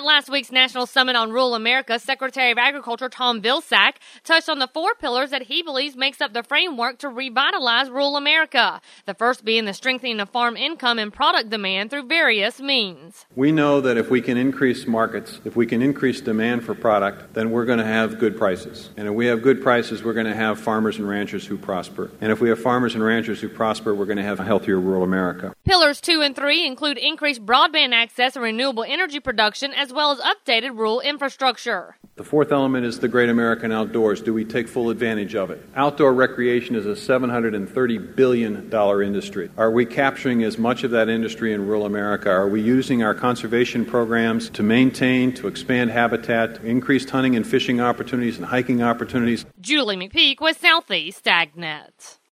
At last week's National Summit on Rural America, Secretary of Agriculture Tom Vilsack touched on the 4 pillars that he believes makes up the framework to revitalize rural America. The first being the strengthening of farm income and product demand through various means. We know that if we can increase markets, if we can increase demand for product, then we're going to have good prices. And if we have good prices, we're going to have farmers and ranchers who prosper. And if we have farmers and ranchers who prosper, we're going to have a healthier rural America. Pillars 2 and 3 include increased broadband access and renewable energy production, as well as updated rural infrastructure. The fourth element is the great American outdoors. Do we take full advantage of it? Outdoor recreation is a $730 billion industry. Are we capturing as much of that industry in rural America? Are we using our conservation programs to maintain, to expand habitat, to increase hunting and fishing opportunities and hiking opportunities? Julie McPeak with Southeast AgNet.